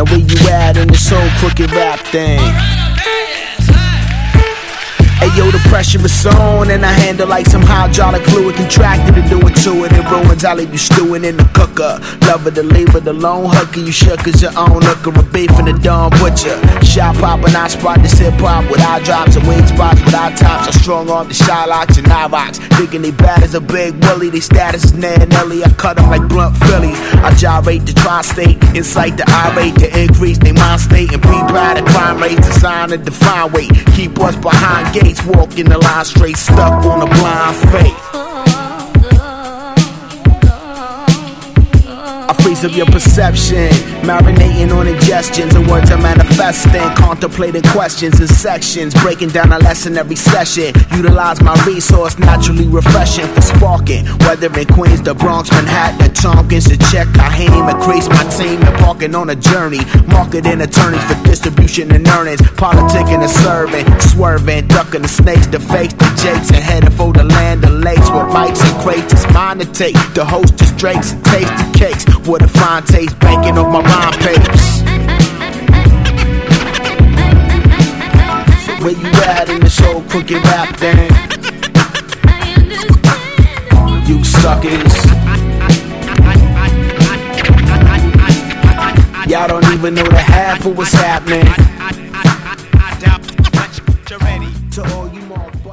where you at in this whole crooked rap thing? Hey yo, the pressure is on, and I handle like some hydraulic fluid contracted to do it to it. It ruins, I leave you stewing in the cooker. Lover to leave it alone, hooker, you shook as your own looker. A beef in the dumb butcher. Shot poppin', I spot this hip hop with eye drops and wing spots with eye tops. I strong off the Shylocks and eye rocks. Thinking they bad as a big willie, they status is Nan Nelly. I cut them like blunt Phillies. I gyrate the tri-state, incite the irate to increase they mind state and pre-pride the crime rate to sign a define weight. Keep us behind gates. Walking the line straight, stuck on a blind faith. I freeze up your perception, marinating on ingestions and words are manifesting, contemplating questions in sections, breaking down a lesson every session. Utilize my resource, naturally refreshing for sparking. Whether in Queens, the Bronx, Manhattan, Tompkins, to check I aim, increase my team and parking on a journey. Marketing attorneys for distribution and earnings, politicking and serving, swerving, ducking the snakes, the fakes, the jakes, and heading for the land of lakes with mics and crates. It's mine to take, the hostess drakes and taste the cakes with a fine taste, banking off my rhyme page. So where you at in this whole crooked rap thing? You suckers. Y'all don't even know the half of what's happening.